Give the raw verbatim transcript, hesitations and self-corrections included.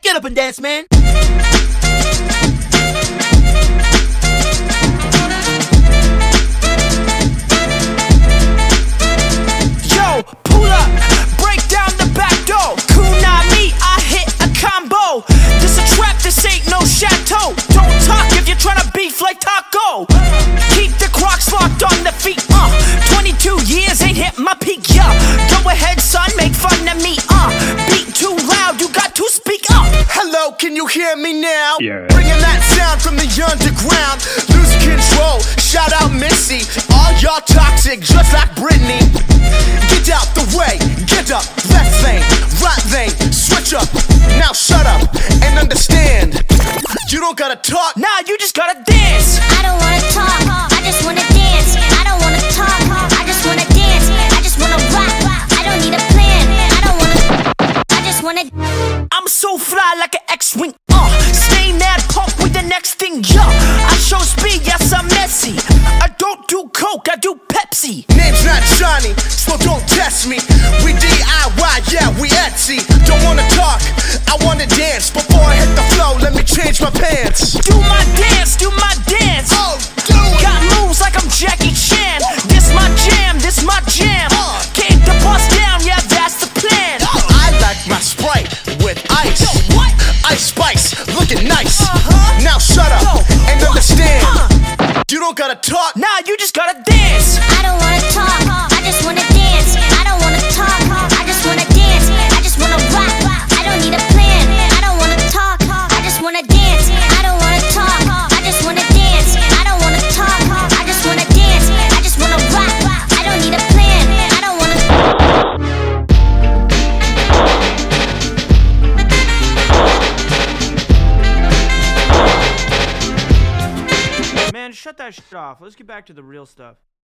Get up and dance, man. Yo, pull up, break down the back door. Kunami, I hit a combo. This a trap, this ain't no chateau. Don't talk if you're trying to beef like taco. Keep the Crocs locked on the feet, uh twenty-two years ain't hit my peak, yeah. Go ahead, son, make fun of me, uh beat too loud, you got to speak up. Hello, can you hear me now? Yeah. Bringing that sound from the underground. Lose control, shout out Missy. All y'all toxic, just like Britney. Get out the way, get up, left lane, right lane, switch up. Now shut up and understand. You don't gotta talk, nah, you just gotta dance. I don't wanna talk, I just wanna dance. I don't wanna talk, I just wanna dance. I just wanna rock, I don't need a plan. I don't wanna, I just wanna. I'm so fly like an X-Wing, uh stay mad punk with the next thing, yo. I show speed, yes I'm messy. I don't do coke, I do Pepsi. Name's not Johnny, so don't test me. We D I Y, yeah, we Etsy. Don't wanna talk, I wanna dance. Before I hit the flow, let me change my pants. Do my dance, do my dance. Oh, do it. Got moves like I'm Jackie Chan. This my jam, this my jam. Uh, Came to bust down, yeah, that's the plan. Uh, I like my Sprite with ice. Yo, what? Ice Spice, looking nice. Uh-huh. Now shut up Yo, and what? Understand. Uh, you don't gotta talk, nah, you just gotta dance. I don't wanna talk, I just wanna dance. I don't wanna talk, I just wanna dance. I just wanna rock, I don't need a plan. I don't wanna talk, I just wanna dance. I don't wanna talk, I just wanna dance. I don't wanna talk, I just wanna dance. I just wanna rock, I don't need a plan. I don't wanna. Man, shut that shit off. Let's get back to the real stuff.